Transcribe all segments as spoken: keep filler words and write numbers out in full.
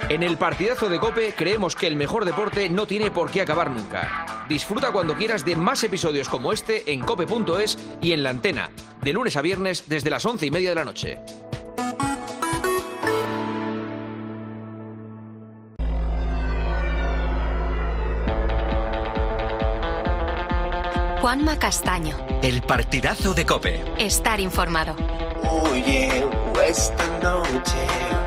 En el partidazo de COPE creemos que el mejor deporte no tiene por qué acabar nunca. Disfruta cuando quieras de más episodios como este en cope punto es y en La Antena, de lunes a viernes desde las once y media de la noche. Juanma Castaño. El partidazo de COPE. Estar informado. Oye, esta noche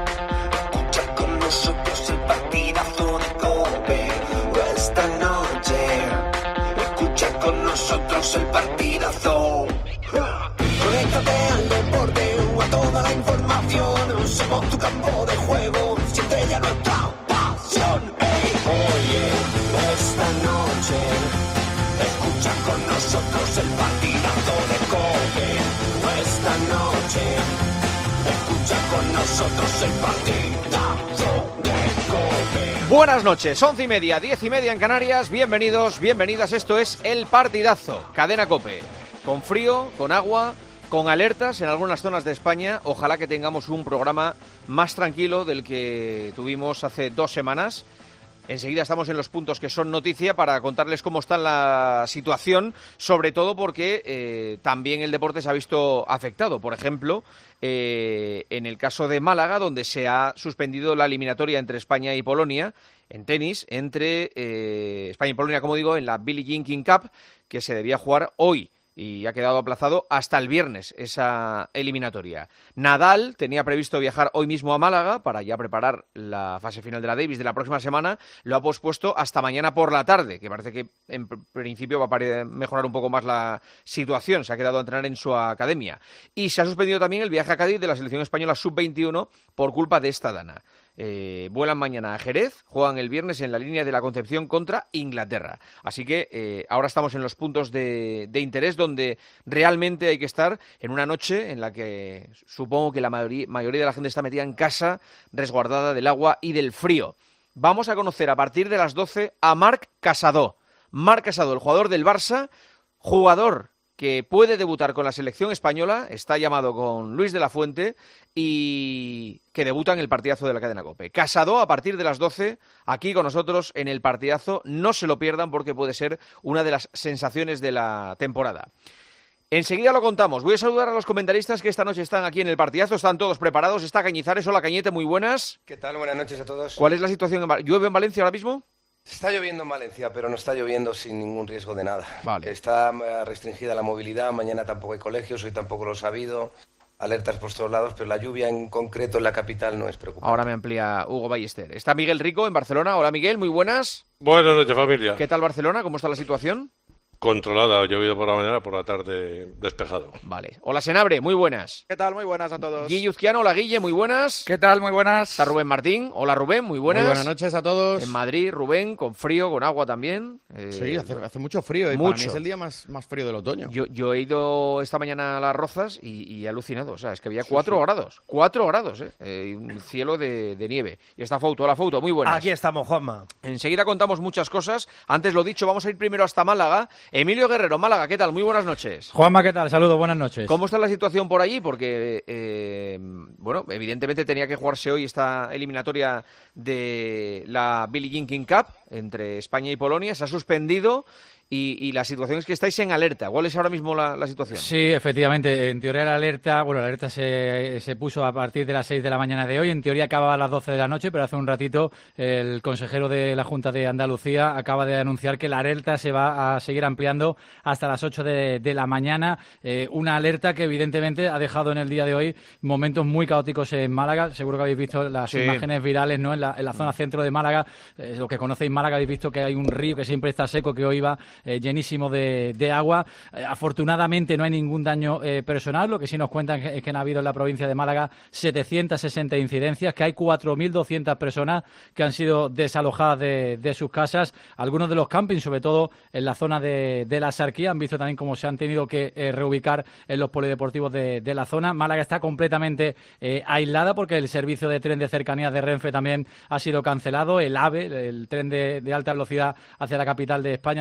escucha con nosotros el partidazo de COPE. Esta noche escucha con nosotros el partidazo. Conéctate al deporte o a toda la información. Somos tu campo de juego, siempre ya nuestra pasión. Hey, oye, esta noche escucha con nosotros el partidazo de COPE. Esta noche escucha con nosotros el partidazo de COPE. Buenas noches, once y media, diez y media en Canarias. Bienvenidos, bienvenidas. Esto es El Partidazo, Cadena COPE. Con frío, con agua, con alertas en algunas zonas de España. Ojalá que tengamos un programa más tranquilo del que tuvimos hace dos semanas. Enseguida estamos en los puntos que son noticia para contarles cómo está la situación, sobre todo porque eh, también el deporte se ha visto afectado. Por ejemplo, eh, en el caso de Málaga, donde se ha suspendido la eliminatoria entre España y Polonia, en tenis, entre eh, España y Polonia, como digo, en la Billie Jean King Cup, que se debía jugar hoy. Y ha quedado aplazado hasta el viernes esa eliminatoria. Nadal tenía previsto viajar hoy mismo a Málaga para ya preparar la fase final de la Davis de la próxima semana. Lo ha pospuesto hasta mañana por la tarde, que parece que en principio va a mejorar un poco más la situación. Se ha quedado a entrenar en su academia. Y se ha suspendido también el viaje a Cádiz de la selección española sub veintiuno por culpa de esta dana. Eh, vuelan mañana a Jerez, juegan el viernes en la línea de la Concepción contra Inglaterra. Así que eh, ahora estamos en los puntos de, de interés donde realmente hay que estar en una noche en la que supongo que la mayoría, mayoría de la gente está metida en casa, resguardada del agua y del frío. Vamos a conocer a partir de las doce a Marc Casado. Marc Casado, el jugador del Barça, jugador que puede debutar con la selección española, está llamado con Luis de la Fuente y que debuta en el partidazo de la cadena COPE. Casado a partir de las doce, aquí con nosotros en el partidazo. No se lo pierdan porque puede ser una de las sensaciones de la temporada. Enseguida lo contamos. Voy a saludar a los comentaristas que esta noche están aquí en el partidazo. Están todos preparados. Está Cañizares. Hola, Cañete, muy buenas. ¿Qué tal? Buenas noches a todos. ¿Cuál es la situación? En Val- ¿Llueve en Valencia ahora mismo? Está lloviendo en Valencia, pero no está lloviendo sin ningún riesgo de nada. Vale. Está restringida la movilidad, mañana tampoco hay colegios, hoy tampoco lo he sabido. Alertas por todos lados, pero la lluvia en concreto en la capital no es preocupante. Ahora me amplía Hugo Ballester. Está Miguel Rico en Barcelona. Hola, Miguel, muy buenas. Buenas noches, familia. ¿Qué tal Barcelona? ¿Cómo está la situación? Controlada, ha llovido por la mañana, por la tarde despejado. Vale. Hola, Senabre, muy buenas. ¿Qué tal? Muy buenas a todos. Guille Uzquiano, hola, Guille, muy buenas. ¿Qué tal? Muy buenas. Está Rubén Martín. Hola, Rubén, muy buenas. Muy buenas noches a todos. En Madrid, Rubén, con frío, con agua también. Eh, Sí, hace, hace mucho frío. Y mucho. Para mí es el día más, más frío del otoño. Yo, yo he ido esta mañana a Las Rozas y, y he alucinado. O sea, es que había cuatro sí. grados. Cuatro grados, ¿eh? eh y un cielo de, de nieve. Y está Fouto. Hola, Fouto, muy buenas. Aquí estamos, Juanma. Enseguida contamos muchas cosas. Antes lo dicho, vamos a ir primero hasta Málaga. Emilio Guerrero, Málaga, ¿qué tal? Muy buenas noches. Juanma, ¿qué tal? Saludos, buenas noches. ¿Cómo está la situación por allí? Porque, eh, bueno, evidentemente tenía que jugarse hoy esta eliminatoria de la Billie Jean King Cup entre España y Polonia. Se ha suspendido y, y la situación es que estáis en alerta. ¿Cuál es ahora mismo la, la situación? Sí, efectivamente. En teoría la alerta, bueno, la alerta se, se puso a partir de las seis de la mañana de hoy. En teoría acaba a las doce de la noche, pero hace un ratito el consejero de la Junta de Andalucía acaba de anunciar que la alerta se va a seguir ampliando hasta las ocho de, de la mañana. Eh, una alerta que evidentemente ha dejado en el día de hoy momentos muy caóticos en Málaga. Seguro que habéis visto las Sí. imágenes virales, ¿no? En la, en la zona centro de Málaga. Eh, los que conocéis Málaga habéis visto que hay un río que siempre está seco, que hoy va eh, llenísimo de, de agua. Eh, afortunadamente no hay ningún daño eh, personal. Lo que sí nos cuentan es que han habido en la provincia de Málaga setecientas sesenta incidencias, que hay cuatro mil doscientas personas que han sido desalojadas de, de sus casas. Algunos de los campings, sobre todo en la zona de, de la Sarquía, han visto también cómo se han tenido que eh, reubicar en los polideportivos de, de la zona. Málaga está completamente eh, aislada porque el servicio de tren de cercanías de Renfe también ha sido cancelado. El AVE, el tren de, de alta velocidad hacia la capital de España, hacia Madrid,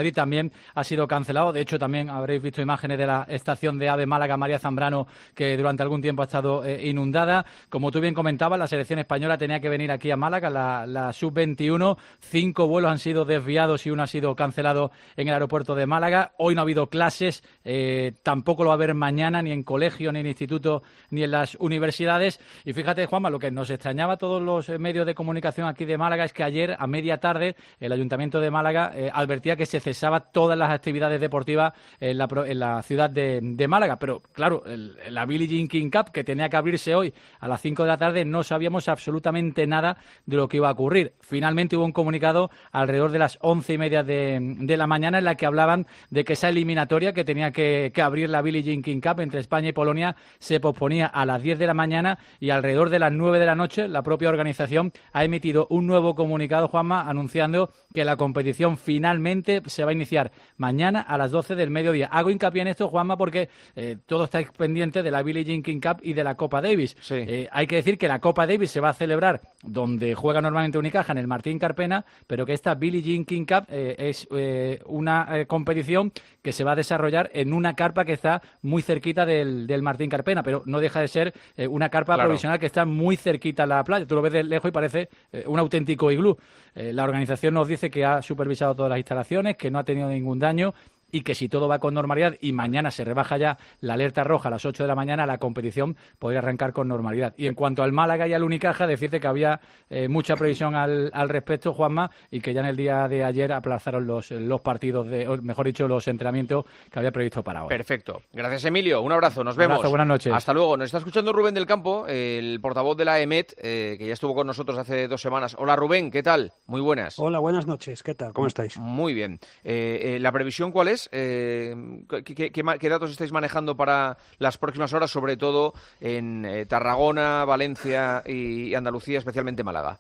Madrid también ha sido cancelado. De hecho, también habréis visto imágenes de la estación de AVE Málaga María Zambrano, que durante algún tiempo ha estado eh, inundada. Como tú bien comentabas, la selección española tenía que venir aquí a Málaga, la, la sub veintiuno. Cinco vuelos han sido desviados y uno ha sido cancelado en el aeropuerto de Málaga. Hoy no ha habido clases, eh, tampoco lo va a haber mañana, ni en colegio, ni en instituto, ni en las universidades. Y fíjate, Juanma, lo que nos extrañaba a todos los medios de comunicación aquí de Málaga es que ayer, a media tarde, el Ayuntamiento de Málaga eh, advertía que se cesaba todas las actividades deportivas en la, en la ciudad de, de Málaga. Pero, claro, el, la Billie Jean King Cup, que tenía que abrirse hoy a las cinco de la tarde, no sabíamos absolutamente nada de lo que iba a ocurrir. Finalmente hubo un comunicado alrededor de las once y media de, de la mañana en la que hablaban de que esa eliminatoria que tenía que, que abrir la Billie Jean King Cup entre España y Polonia se posponía a las diez de la mañana, y alrededor de las nueve de la noche la propia organización ha emitido un nuevo comunicado, Juanma, anunciando que la competición finalmente se va a iniciar mañana a las doce del mediodía. Hago hincapié en esto, Juanma, porque eh, todo está pendiente de la Billie Jean King Cup y de la Copa Davis. Sí. Eh, hay que decir que la Copa Davis se va a celebrar donde juega normalmente Unicaja, en el Martín Carpena, pero que esta Billie Jean King Cup eh, es eh, una eh, competición que se va a desarrollar en una carpa que está muy cerquita del, del Martín Carpena, pero no deja de ser eh, una carpa Claro. provisional que está muy cerquita a la playa. Tú lo ves de lejos y parece eh, un auténtico iglú. Eh, la organización nos dice que ha supervisado todas las instalaciones, que no ha tenido ningún daño, y que si todo va con normalidad y mañana se rebaja ya la alerta roja a las ocho de la mañana, la competición podría arrancar con normalidad. Y en cuanto al Málaga y al Unicaja, decirte que había eh, mucha previsión al, al respecto, Juanma, y que ya en el día de ayer aplazaron los, los partidos, de, o mejor dicho, los entrenamientos que había previsto para hoy. Perfecto. Gracias, Emilio. Un abrazo. Nos Un abrazo, vemos. buenas noches. Hasta luego. Nos está escuchando Rubén del Campo, el portavoz de la E M E T, eh, que ya estuvo con nosotros hace dos semanas. Hola, Rubén. ¿Qué tal? Muy buenas. Hola, buenas noches. ¿Qué tal? ¿Cómo estáis? Muy bien. Eh, eh, ¿La previsión cuál es? Eh, ¿qué, qué, qué, qué datos estáis manejando para las próximas horas, sobre todo en eh, Tarragona, Valencia y Andalucía, especialmente Málaga?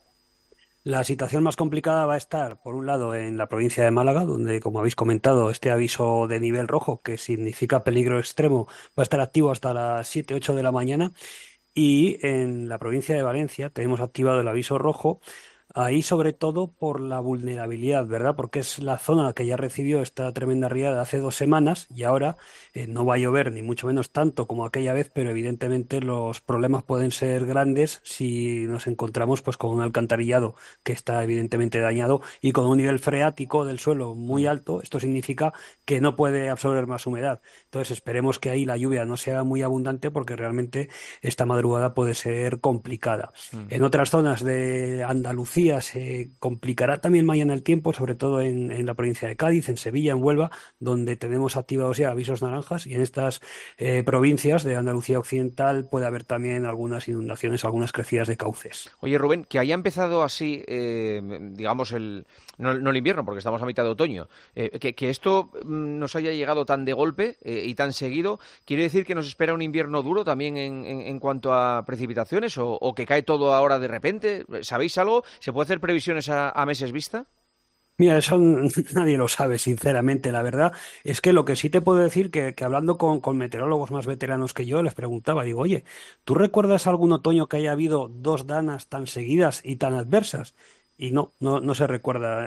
La situación más complicada va a estar, por un lado, en la provincia de Málaga, donde, como habéis comentado, este aviso de nivel rojo, que significa peligro extremo, va a estar activo hasta las siete, ocho de la mañana. Y en la provincia de Valencia tenemos activado el aviso rojo, ahí sobre todo por la vulnerabilidad, ¿verdad? Porque es la zona que ya recibió esta tremenda riada hace dos semanas y ahora eh, no va a llover ni mucho menos tanto como aquella vez, pero evidentemente los problemas pueden ser grandes si nos encontramos pues con un alcantarillado que está evidentemente dañado y con un nivel freático del suelo muy alto. Esto significa que no puede absorber más humedad. Entonces esperemos que ahí la lluvia no sea muy abundante, porque realmente esta madrugada puede ser complicada. Mm. En otras zonas de Andalucía se complicará también mañana el tiempo, sobre todo en, en la provincia de Cádiz, en Sevilla, en Huelva, donde tenemos activados ya avisos naranjas, y en estas eh, provincias de Andalucía Occidental puede haber también algunas inundaciones, algunas crecidas de cauces. Oye, Rubén, que haya empezado así, eh, digamos, el no, no el invierno, porque estamos a mitad de otoño, eh, que, que esto nos haya llegado tan de golpe eh, y tan seguido, ¿quiere decir que nos espera un invierno duro también en, en, en cuanto a precipitaciones, o, o que cae todo ahora de repente? ¿Sabéis algo? ¿Se puede hacer previsiones a, a meses vista? Mira, eso nadie lo sabe, sinceramente. La verdad es que lo que sí te puedo decir, que, que hablando con, con meteorólogos más veteranos que yo, les preguntaba, digo, oye, ¿tú recuerdas algún otoño que haya habido dos danas tan seguidas y tan adversas? Y no, no, no se recuerda.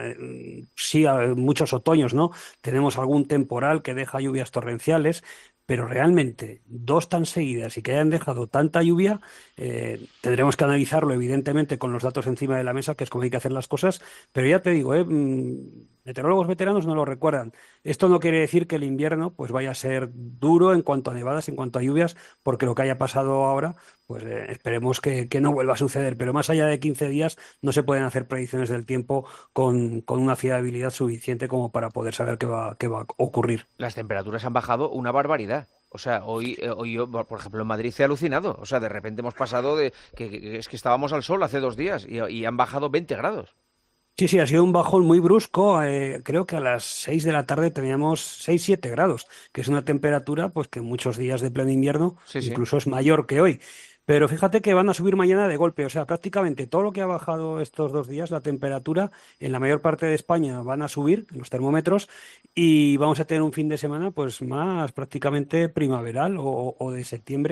Sí, muchos otoños, ¿no? Tenemos algún temporal que deja lluvias torrenciales, pero realmente dos tan seguidas y que hayan dejado tanta lluvia, eh, tendremos que analizarlo evidentemente con los datos encima de la mesa, que es como hay que hacer las cosas, pero ya te digo, eh, meteorólogos veteranos no lo recuerdan. Esto no quiere decir que el invierno pues vaya a ser duro en cuanto a nevadas, en cuanto a lluvias, porque lo que haya pasado ahora, pues eh, esperemos que, que no vuelva a suceder, pero más allá de quince días no se pueden hacer predicciones del tiempo con, con una fiabilidad suficiente como para poder saber qué va, qué va a ocurrir. Las temperaturas han bajado una barbaridad. O sea, hoy, hoy yo, por ejemplo, en Madrid he alucinado. O sea, de repente hemos pasado de que, que es que estábamos al sol hace dos días y, y han bajado veinte grados. Sí, sí, ha sido un bajón muy brusco. Eh, creo que a las seis de la tarde teníamos seis, siete grados, que es una temperatura pues que muchos días de pleno invierno sí, incluso sí. es mayor que hoy. Pero fíjate que van a subir mañana de golpe, o sea, prácticamente todo lo que ha bajado estos dos días, la temperatura en la mayor parte de España van a subir los termómetros, y vamos a tener un fin de semana pues más prácticamente primaveral o, o de septiembre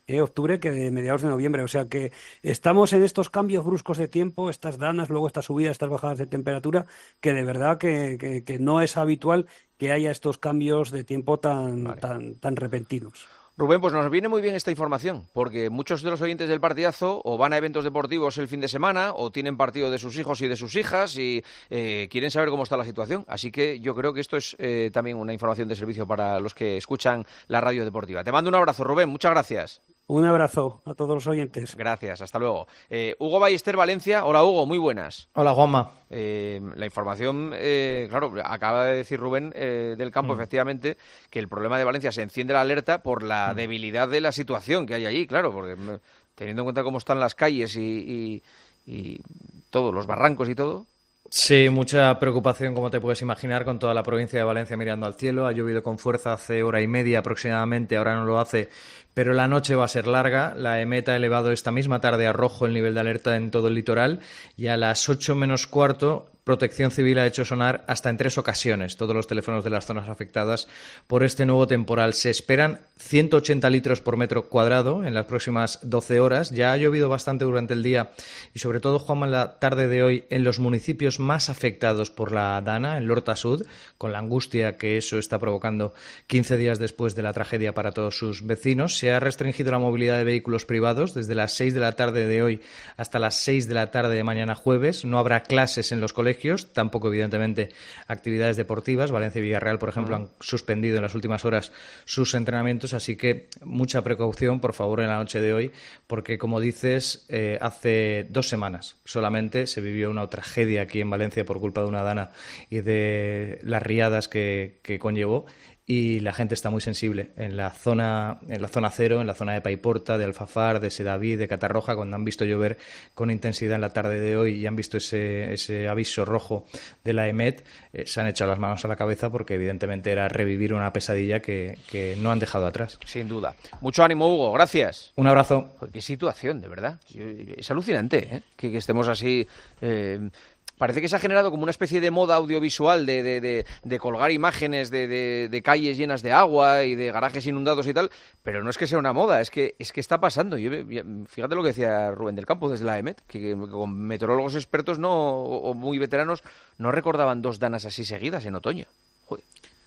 eh, octubre que de mediados de noviembre. O sea que estamos en estos cambios bruscos de tiempo, estas danas, luego estas subidas, estas bajadas de temperatura, que de verdad que, que, que no es habitual que haya estos cambios de tiempo tan, Vale. tan, tan repentinos. Rubén, pues nos viene muy bien esta información, porque muchos de los oyentes del partidazo o van a eventos deportivos el fin de semana o tienen partido de sus hijos y de sus hijas y eh, quieren saber cómo está la situación. Así que yo creo que esto es eh, también una información de servicio para los que escuchan la radio deportiva. Te mando un abrazo, Rubén, muchas gracias. Un abrazo a todos los oyentes. Gracias, hasta luego. Eh, Hugo Ballester, Valencia. Hola, Hugo, muy buenas. Hola, Juanma. Eh, la información, eh, claro, acaba de decir Rubén eh, del Campo, Mm. efectivamente, que el problema de Valencia se enciende la alerta por la Mm. debilidad de la situación que hay allí, claro, porque mm, teniendo en cuenta cómo están las calles y, y, y todos los barrancos y todo. Sí, mucha preocupación, como te puedes imaginar, con toda la provincia de Valencia mirando al cielo. Ha llovido con fuerza hace hora y media aproximadamente, ahora no lo hace, pero la noche va a ser larga. La EMET ha elevado esta misma tarde a rojo el nivel de alerta en todo el litoral y a las ocho menos cuarto Protección Civil ha hecho sonar hasta en tres ocasiones todos los teléfonos de las zonas afectadas por este nuevo temporal. Se esperan ciento ochenta litros por metro cuadrado en las próximas doce horas. Ya ha llovido bastante durante el día y sobre todo, Juanma, en la tarde de hoy en los municipios más afectados por la Dana, en Lorta Sud, con la angustia que eso está provocando quince días después de la tragedia para todos sus vecinos. Se ha restringido la movilidad de vehículos privados desde las seis de la tarde de hoy hasta las seis de la tarde de mañana jueves. No habrá clases en los colegios, tampoco evidentemente actividades deportivas. Valencia y Villarreal, por ejemplo, han suspendido en las últimas horas sus entrenamientos, así que mucha precaución, por favor, en la noche de hoy, porque como dices, eh, hace dos semanas solamente se vivió una tragedia aquí en Valencia por culpa de una dana y de las riadas que, que conllevó. Y la gente está muy sensible en la zona, en la zona cero, en la zona de Paiporta, de Alfafar, de Sedaví, de Catarroja, cuando han visto llover con intensidad en la tarde de hoy y han visto ese, ese aviso rojo de la EMET, eh, se han echado las manos a la cabeza porque evidentemente era revivir una pesadilla que, que no han dejado atrás. Sin duda. Mucho ánimo, Hugo, gracias. Un abrazo. Joder, qué situación, de verdad. Es alucinante, ¿eh? que, que estemos así. Eh, Parece que se ha generado como una especie de moda audiovisual de, de, de, de colgar imágenes de, de, de calles llenas de agua y de garajes inundados y tal, pero no es que sea una moda, es que, es que está pasando. Yo, fíjate lo que decía Rubén del Campo desde la EMET, que, que con meteorólogos expertos no o, o muy veteranos no recordaban dos danas así seguidas en otoño. Joder.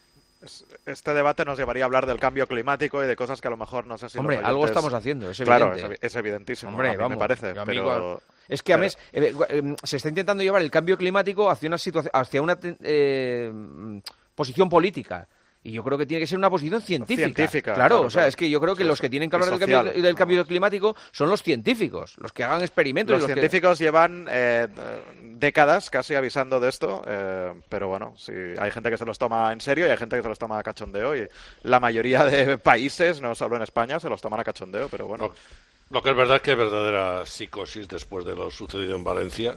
Este debate nos llevaría a hablar del cambio climático y de cosas que a lo mejor no sé si Hombre, los oyentes... algo estamos haciendo, es evidente. Claro, es, es evidentísimo. Hombre, a mí vamos, me parece, yo, pero... amigo, es que a mes, eh, eh, se está intentando llevar el cambio climático hacia una situación, hacia una eh, posición política. Y yo creo que tiene que ser una posición científica. Científica, claro, claro, o sea, claro. es que yo creo que Eso los es. que tienen que Y hablar del social. cambio, del cambio climático son los científicos, los que hagan experimentos. Los y los científicos llevan eh, décadas casi avisando de esto, eh, pero bueno, sí, hay gente que se los toma en serio y hay gente que se los toma a cachondeo y la mayoría de países, no solo en España, se los toman a cachondeo, pero bueno. Lo, lo que es verdad es que hay verdadera psicosis después de lo sucedido en Valencia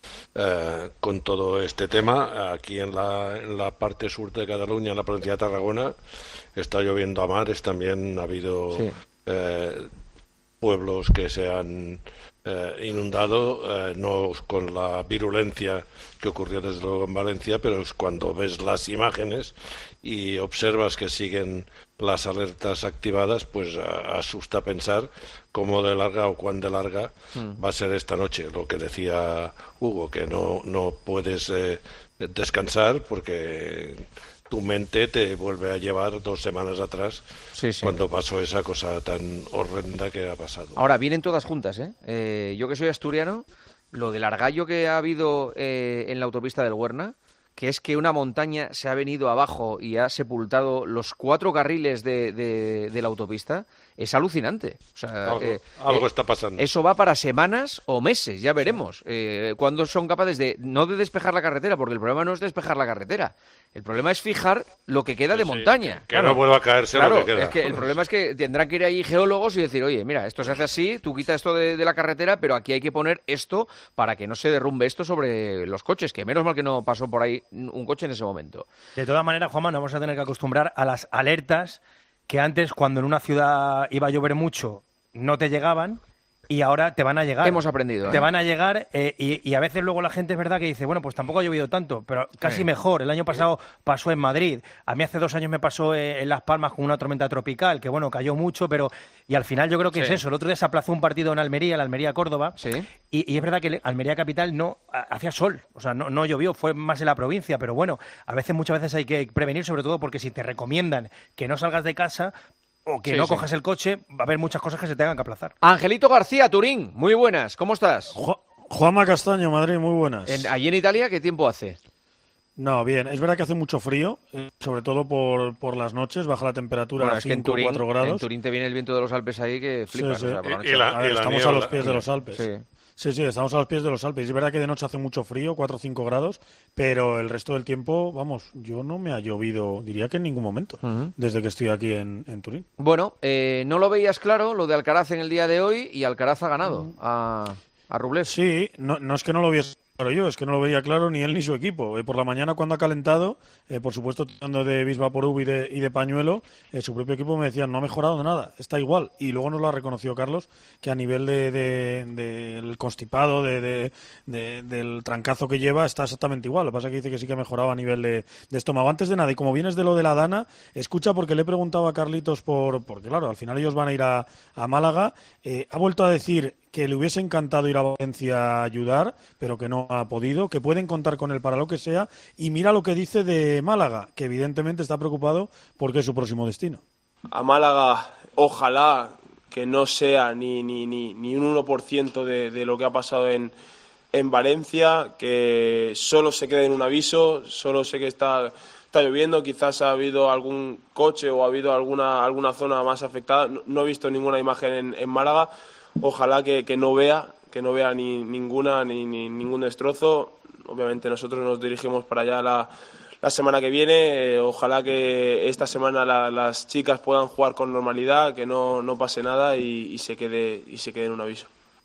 eh, con todo este tema. Aquí en la, en la parte sur de Cataluña, en la provincia de Tarragona, está lloviendo a mares. También ha habido Sí. eh, pueblos que se han eh, inundado, eh, no con la virulencia que ocurrió desde luego en Valencia, pero es cuando ves las imágenes y observas que siguen las alertas activadas, pues a, asusta pensar cómo de larga o cuán de larga Mm. va a ser esta noche. Lo que decía Hugo, que no, no puedes eh, descansar porque tu mente te vuelve a llevar dos semanas atrás, Sí, sí. cuando pasó esa cosa tan horrenda que ha pasado. Ahora, vienen todas juntas, ¿eh? Eh, yo que soy asturiano, lo del argallo que ha habido eh, en la autopista del Huerna, que es que una montaña se ha venido abajo y ha sepultado los cuatro carriles de, de, de la autopista, es alucinante. O sea, Algo, eh, algo eh, está pasando. Eso va para semanas o meses, ya veremos. Eh, cuándo son capaces de, no de despejar la carretera, porque el problema no es despejar la carretera. El problema es fijar lo que queda de Sí, montaña. que no vuelva a caerse lo claro, que queda. Es que el problema es que tendrán que ir ahí geólogos y decir, oye, mira, esto se hace así, tú quita esto de, de la carretera, pero aquí hay que poner esto para que no se derrumbe esto sobre los coches, que menos mal que no pasó por ahí un coche en ese momento. De todas maneras, Juanma, nos vamos a tener que acostumbrar a las alertas que antes, cuando en una ciudad iba a llover mucho, no te llegaban, y ahora te van a llegar. Hemos aprendido. Te ¿eh? van a llegar eh, y, y a veces luego la gente es verdad que dice, bueno, pues tampoco ha llovido tanto, pero casi Sí. mejor. El año pasado pasó en Madrid. A mí hace dos años me pasó eh, en Las Palmas con una tormenta tropical, que bueno, cayó mucho, pero... Y al final yo creo que Sí. es eso. El otro día se aplazó un partido en Almería, el Almería-Córdoba, Sí. y, y es verdad que el Almería Capital no ha- hacía sol, o sea, no, no llovió, fue más en la provincia, pero bueno, a veces, muchas veces hay que prevenir, sobre todo porque si te recomiendan que no salgas de casa o que Sí, no sí. cojas el coche, va a haber muchas cosas que se tengan que aplazar. Angelito García, Turín, muy buenas, ¿cómo estás? Ju- Juanma Castaño, Madrid, muy buenas. En- allí en Italia, ¿qué tiempo hace? No, bien, es verdad que hace mucho frío, eh, sobre todo por, por las noches, baja la temperatura Bueno, a es que en cinco o Turín, cuatro en grados. Turín te viene el viento de los Alpes ahí que Sí, flipas. sí. o sea, por la Y- noche. y la- A ver, y la estamos a niebla, los pies de los Alpes. Sí. Sí, sí, estamos a los pies de los Alpes. Es verdad que de noche hace mucho frío, cuatro o cinco grados, pero el resto del tiempo, vamos, yo no me ha llovido, diría que en ningún momento, Ujú. desde que estoy aquí en, en Turín. Bueno, eh, no lo veías claro lo de Alcaraz en el día de hoy y Alcaraz ha ganado a, a Rublev. Sí, no, no es que no lo viese claro yo, es que no lo veía claro ni él ni su equipo. Eh, por la mañana cuando ha calentado, eh, por supuesto tirando de Bisvaporub y de, y de pañuelo, eh, su propio equipo me decía, no ha mejorado nada, está igual. Y luego nos lo ha reconocido Carlos, que a nivel de, de- del constipado, de, de- de- del trancazo que lleva, está exactamente igual. Lo que pasa es que dice que sí que ha mejorado a nivel de, de estómago. Antes de nada, y como vienes de lo de la Dana, escucha porque le he preguntado a Carlitos por, porque claro, al final ellos van a ir a, a Málaga, eh, ha vuelto a decir que le hubiese encantado ir a Valencia a ayudar, pero que no ha podido, que pueden contar con él para lo que sea, y mira lo que dice de Málaga, que evidentemente está preocupado porque es su próximo destino. A Málaga, ojalá que no sea ni, ni, ni, ni un uno por ciento de, de lo que ha pasado en, en Valencia, que solo se quede en un aviso, solo sé que está, está lloviendo, quizás ha habido algún coche o ha habido alguna, alguna zona más afectada, no, no he visto ninguna imagen en, en Málaga, ojalá que, que no vea, que no vea ni ninguna, ni, ni ningún destrozo. Obviamente nosotros nos dirigimos para allá la, la semana que viene, eh, ojalá que esta semana la- las chicas puedan jugar con normalidad, que no, no pase nada y, y se quede, y se quede en un aviso.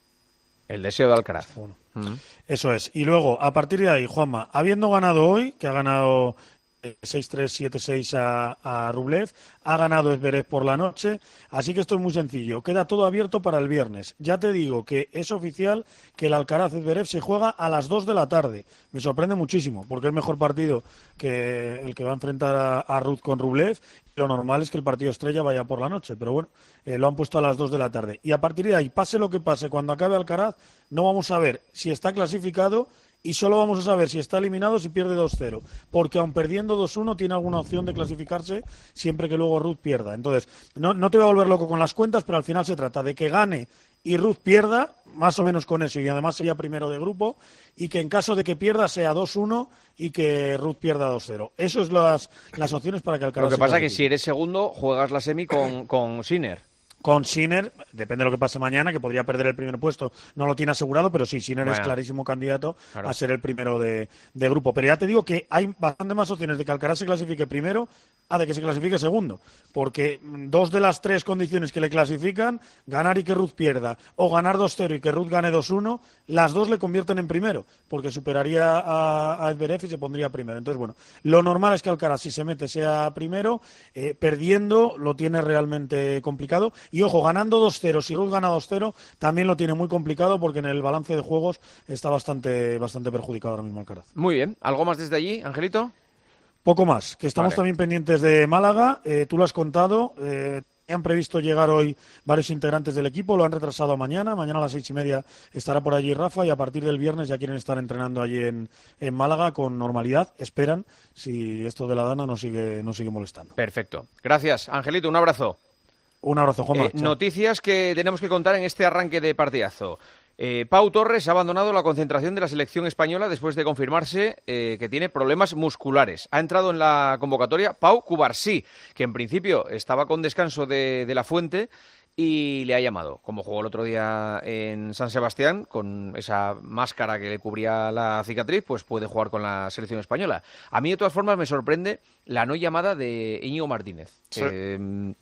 El deseo de Alcaraz. Bueno. Eso es. Y luego, a partir de ahí, Juanma, habiendo ganado hoy, que ha ganado eh, seis tres, siete seis a, a Rublev, ha ganado Zverev por la noche, así que esto es muy sencillo. Queda todo abierto para el viernes. Ya te digo que es oficial que el Alcaraz-Zverev se juega a las dos de la tarde. Me sorprende muchísimo, porque es mejor partido que el que va a enfrentar a, a Ruth con Rublev. Lo normal es que el partido estrella vaya por la noche, pero bueno, eh, lo han puesto a las dos de la tarde. Y a partir de ahí, pase lo que pase, cuando acabe Alcaraz, no vamos a ver si está clasificado y solo vamos a saber si está eliminado si pierde dos cero, porque aun perdiendo dos uno tiene alguna opción de clasificarse siempre que luego Ruth pierda. Entonces, no, no te voy a volver loco con las cuentas, pero al final se trata de que gane y Ruth pierda, más o menos con eso, y además sería primero de grupo, y que en caso de que pierda sea dos uno y que Ruth pierda dos cero. Eso es las, las opciones para que Alcaraz Lo que se pasa es que clasifique. si eres segundo, juegas la semi con, con Sinner. Con Sinner, depende de lo que pase mañana, que podría perder el primer puesto, no lo tiene asegurado, pero sí, Sinner es Bueno. clarísimo candidato Claro. a ser el primero de, de grupo. Pero ya te digo que hay bastante más opciones de que Alcaraz se clasifique primero a de que se clasifique segundo, porque mm, dos de las tres condiciones que le clasifican, ganar y que Ruth pierda, o ganar dos cero y que Ruth gane dos uno, las dos le convierten en primero, porque superaría a, a Zverev y se pondría primero. Entonces, bueno, lo normal es que Alcaraz, si se mete, sea primero, eh, perdiendo lo tiene realmente complicado. Y ojo, ganando dos cero, si Ruth gana dos cero, también lo tiene muy complicado porque en el balance de juegos está bastante, bastante perjudicado ahora mismo Alcaraz. Muy bien. ¿Algo más desde allí, Angelito? Poco más, que estamos Vale. también pendientes de Málaga, eh, tú lo has contado, eh, han previsto llegar hoy varios integrantes del equipo, lo han retrasado a mañana, mañana a las seis y media estará por allí Rafa y a partir del viernes ya quieren estar entrenando allí en, en Málaga con normalidad, esperan, si esto de la Dana no sigue, no sigue molestando. Perfecto. Gracias, Angelito. Un abrazo. Un abrazo, Juanma. Eh, Chao. noticias que tenemos que contar en este arranque de partidazo. Eh, Pau Torres ha abandonado la concentración de la selección española después de confirmarse eh, que tiene problemas musculares. Ha entrado en la convocatoria Pau Cubarsí, que en principio estaba con descanso de, de la Fuente y le ha llamado. Como jugó el otro día en San Sebastián, con esa máscara que le cubría la cicatriz, pues puede jugar con la selección española. A mí, de todas formas, me sorprende la no llamada de Íñigo Martínez. Sí. Eh,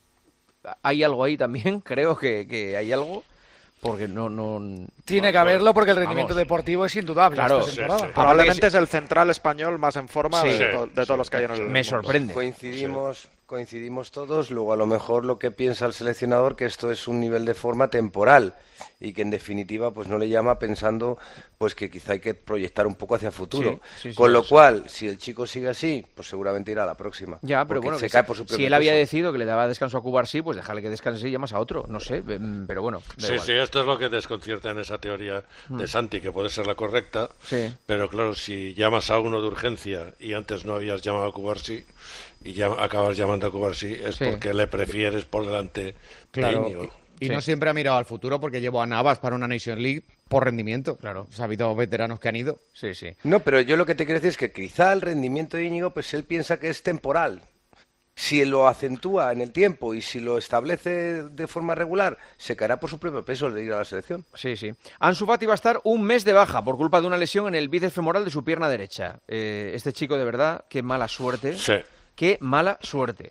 hay algo ahí también, creo que, que hay algo. Porque no, no Tiene no, que haberlo porque el vamos. rendimiento deportivo es indudable. Claro, esta sí, temporada. sí. Probablemente es el central español más en forma Sí. de, to- de todos los que hay en el Me mundo. sorprende. Coincidimos, coincidimos todos, luego a lo mejor lo que piensa el seleccionador que esto es un nivel de forma temporal y que en definitiva pues no le llama pensando pues que quizá hay que proyectar un poco hacia futuro. Sí, sí, sí, Con lo sí. cual, si el chico sigue así, pues seguramente irá a la próxima. Ya, pero porque bueno, se que cae si- por su si propio él había peso. decidido que le daba descanso a Cubarsí, pues déjale que descanse y llamas a otro, no sé, mm, pero bueno. da Sí, igual. sí, esto es lo que desconcierta en esa teoría de Mm. Santi, que puede ser la correcta, Sí. pero claro, si llamas a uno de urgencia y antes no habías llamado a Cubarsí y ya acabas llamando a Cubarsí, es Sí. porque le prefieres por delante Claro. de Íñigo. Y no siempre ha mirado al futuro porque llevó a Navas para una Nation League por rendimiento. Claro. Ha habido veteranos que han ido. Sí, sí. No, pero yo lo que te quiero decir es que quizá el rendimiento de Íñigo, pues él piensa que es temporal. Si lo acentúa en el tiempo y si lo establece de forma regular, se caerá por su propio peso el de ir a la selección. Sí, sí. Ansu Fati va a estar un mes de baja por culpa de una lesión en el bíceps femoral de su pierna derecha. Eh, este chico, de verdad, qué mala suerte. Sí. Qué mala suerte.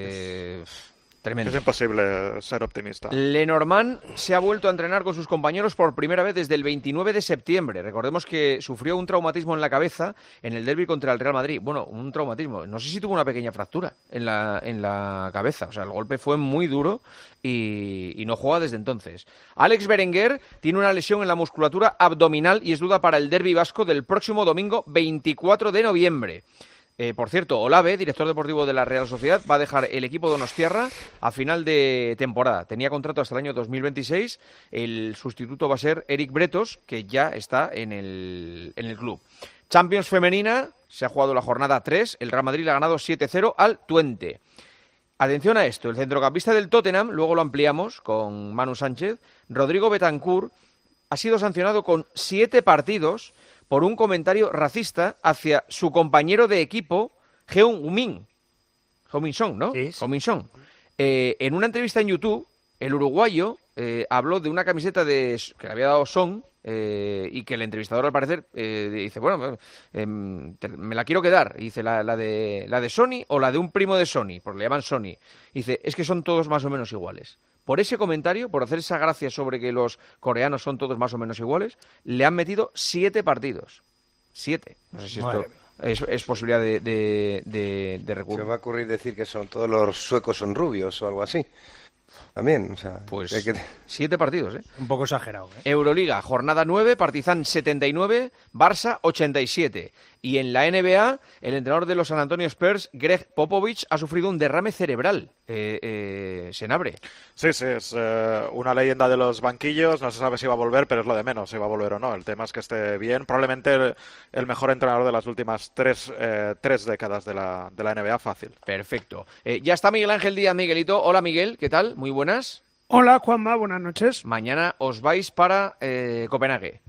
Eh, tremendo. Es imposible ser optimista. Lenormand se ha vuelto a entrenar con sus compañeros por primera vez desde el veintinueve de septiembre. Recordemos que sufrió un traumatismo en la cabeza en el derbi contra el Real Madrid. Bueno, un traumatismo. No sé si tuvo una pequeña fractura en la, en la cabeza. O sea, el golpe fue muy duro y, y no juega desde entonces. Alex Berenguer tiene una lesión en la musculatura abdominal y es duda para el derbi vasco del próximo domingo veinticuatro de noviembre. Eh, por cierto, Olave, director deportivo de la Real Sociedad, va a dejar el equipo donostiarra a final de temporada. Tenía contrato hasta el año dos mil veintiséis. El sustituto va a ser Eric Bretos, que ya está en el, en el club. Champions femenina, se ha jugado la jornada tres. El Real Madrid le ha ganado siete cero al Twente. Atención a esto, el centrocampista del Tottenham, luego lo ampliamos con Manu Sánchez, Rodrigo Betancourt, ha sido sancionado con siete partidos por un comentario racista hacia su compañero de equipo, Heung-min. Heung-min Son, ¿no? Heung-min Son. Eh, en una entrevista en YouTube, el uruguayo eh, habló de una camiseta de, que le había dado Son eh, y que el entrevistador, al parecer, eh, dice, bueno, eh, me la quiero quedar. Y dice, ¿la, la, de, ¿la de Sony o la de un primo de Sony? Porque le llaman Sony. Y dice, es que son todos más o menos iguales. Por ese comentario, por hacer esa gracia sobre que los coreanos son todos más o menos iguales, le han metido siete partidos. Siete. No sé si esto es, es posibilidad de, de, de, de recurso. Se me va a ocurrir decir que son todos los suecos son rubios o algo así. También, o sea, pues hay que... siete partidos, ¿eh? Un poco exagerado, ¿eh? Euroliga, jornada nueve, Partizan setenta y nueve, Barça ochenta y siete. Y en la N B A, el entrenador de los San Antonio Spurs, Greg Popovich, ha sufrido un derrame cerebral. Eh, eh, Senabre. Sí, sí, es eh, una leyenda de los banquillos. No se sabe si va a volver, pero es lo de menos, si va a volver o no. El tema es que esté bien. Probablemente el, el mejor entrenador de las últimas tres, eh, tres décadas de la, de la N B A, fácil. Perfecto. Eh, ya está Miguel Ángel Díaz, Miguelito. Hola, Miguel, ¿qué tal? Muy buenas. Hola, Juanma, buenas noches. Mañana os vais para eh, Copenhague.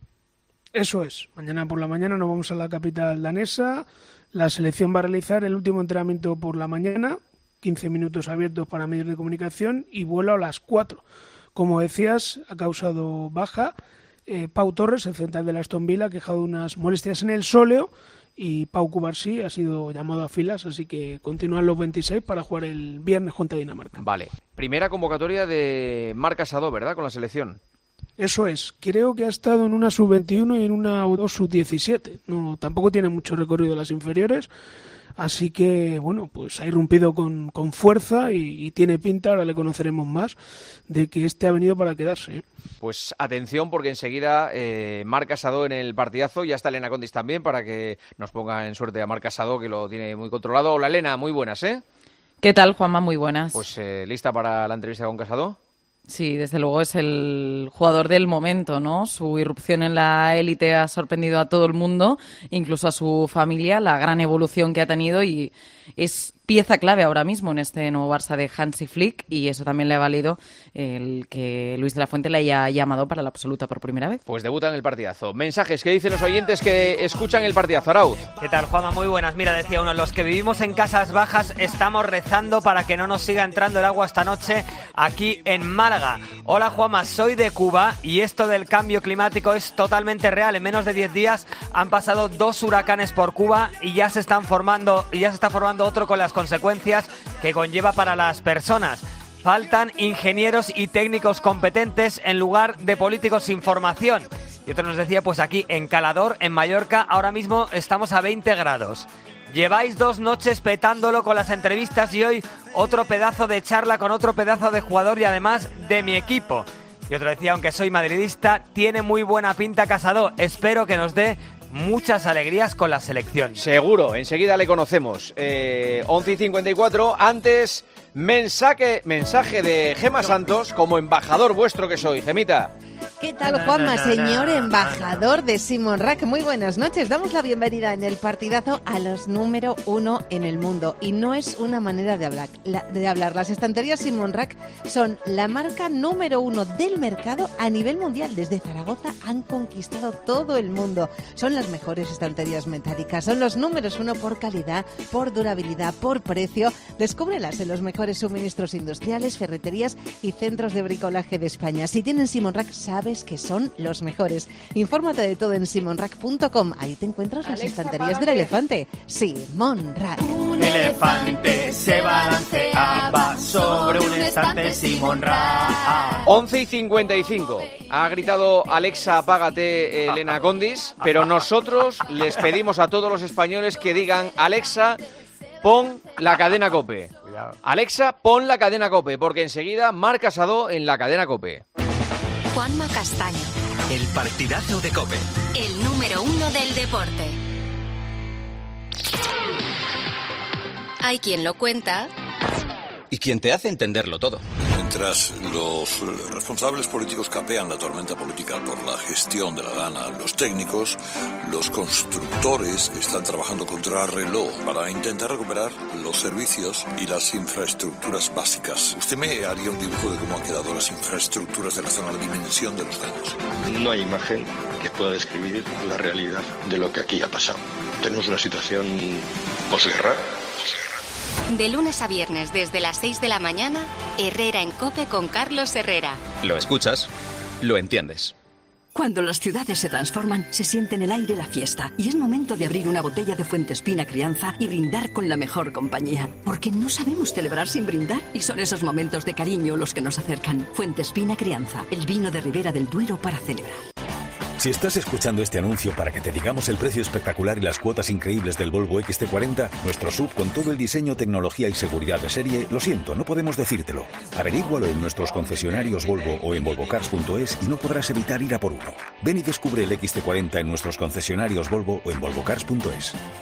Eso es. Mañana por la mañana nos vamos a la capital danesa. La selección va a realizar el último entrenamiento por la mañana, quince minutos abiertos para medios de comunicación y vuelo a las cuatro. Como decías, ha causado baja eh, Pau Torres, el central de la Aston Villa, ha quejado de unas molestias en el sóleo y Pau Cubarsí ha sido llamado a filas, así que continúan los veintiséis para jugar el viernes contra Dinamarca. Vale. Primera convocatoria de Marc Casado, ¿verdad? Con la selección. Eso es, creo que ha estado en una sub veintiuno y en una U dos sub diecisiete. No, tampoco tiene mucho recorrido las inferiores, así que bueno, pues ha irrumpido con, con fuerza y, y tiene pinta, ahora le conoceremos más, de que este ha venido para quedarse, ¿eh? Pues atención, porque enseguida eh, Marc Casado en el partidazo, ya está Elena Condis también, para que nos ponga en suerte a Marc Casado, que lo tiene muy controlado. Hola Elena, muy buenas, ¿eh? ¿Qué tal, Juanma? Muy buenas. Pues eh, ¿lista para la entrevista con Casado? Sí, desde luego es el jugador del momento, ¿no? Su irrupción en la élite ha sorprendido a todo el mundo, incluso a su familia, la gran evolución que ha tenido y es pieza clave ahora mismo en este nuevo Barça de Hansi Flick y eso también le ha valido el que Luis de la Fuente le haya llamado para la absoluta por primera vez. Pues debuta en el partidazo. Mensajes que dicen los oyentes que escuchan el partidazo. Arauz. ¿Qué tal, Juanma? Muy buenas. Mira, decía uno, los que vivimos en casas bajas estamos rezando para que no nos siga entrando el agua esta noche aquí en Málaga. Hola, Juanma, soy de Cuba y esto del cambio climático es totalmente real. En menos de diez días han pasado dos huracanes por Cuba y ya se están formando, y ya se está formando otro con las consecuencias que conlleva para las personas. Faltan ingenieros y técnicos competentes en lugar de políticos sin formación. Y otro nos decía, pues aquí en Calador, en Mallorca, ahora mismo estamos a veinte grados. Lleváis dos noches petándolo con las entrevistas y hoy otro pedazo de charla con otro pedazo de jugador y además de mi equipo. Y otro decía, aunque soy madridista, tiene muy buena pinta Casado. Espero que nos dé muchas alegrías con la selección. Seguro, enseguida le conocemos. Eh, once y cincuenta y cuatro, antes mensaje, mensaje de Gema Santos, como embajador vuestro que soy. Gemita. ¿Qué tal, Juanma, señor embajador de Simon Rack? Muy buenas noches. Damos la bienvenida en el partidazo a los número uno en el mundo. Y no es una manera de hablar. La, de hablar. Las estanterías Simon Rack son la marca número uno del mercado a nivel mundial. Desde Zaragoza han conquistado todo el mundo. Son las mejores estanterías metálicas. Son los números uno por calidad, por durabilidad, por precio. Descúbrelas en los mejores suministros industriales, ferreterías y centros de bricolaje de España. Si tienen Simon Rack, sabes que son los mejores. Infórmate de todo en simon rack punto com. Ahí te encuentras las Alexa, estanterías págate. del elefante. Simon Rack. Un elefante se balanceaba sobre un estante Simon Rack. once y cincuenta y cinco. Ha gritado Alexa, apágate, Elena Condis, pero nosotros les pedimos a todos los españoles que digan, Alexa, pon la cadena COPE. Alexa, pon la cadena COPE, porque enseguida Marc Casado en la cadena COPE. Juanma Castaño, El partidazo de COPE. el número uno del deporte. Hay quien lo cuenta Y quien te hace entenderlo todo. Mientras los responsables políticos capean la tormenta política por la gestión de la gana, los técnicos, los constructores que están trabajando contra reloj para intentar recuperar los servicios y las infraestructuras básicas. ¿Usted me haría un dibujo de cómo han quedado las infraestructuras de la zona, la dimensión de los daños? No hay imagen que pueda describir la realidad de lo que aquí ha pasado. Tenemos una situación posguerra. de lunes a viernes desde las seis de la mañana, Herrera en COPE con Carlos Herrera. Lo escuchas, lo entiendes. Cuando las ciudades se transforman, se siente en el aire la fiesta. Y es momento de abrir una botella de Fuentespina Crianza y brindar con la mejor compañía. Porque no sabemos celebrar sin brindar. Y son esos momentos de cariño los que nos acercan. Fuentespina Crianza, el vino de Ribera del Duero para celebrar. Si estás escuchando este anuncio para que te digamos el precio espectacular y las cuotas increíbles del Volvo X C cuarenta, nuestro S U V con todo el diseño, tecnología y seguridad de serie, lo siento, no podemos decírtelo. Averígualo en nuestros concesionarios Volvo o en volvo cars punto es y no podrás evitar ir a por uno. Ven y descubre el X C cuarenta en nuestros concesionarios Volvo o en volvo cars punto es.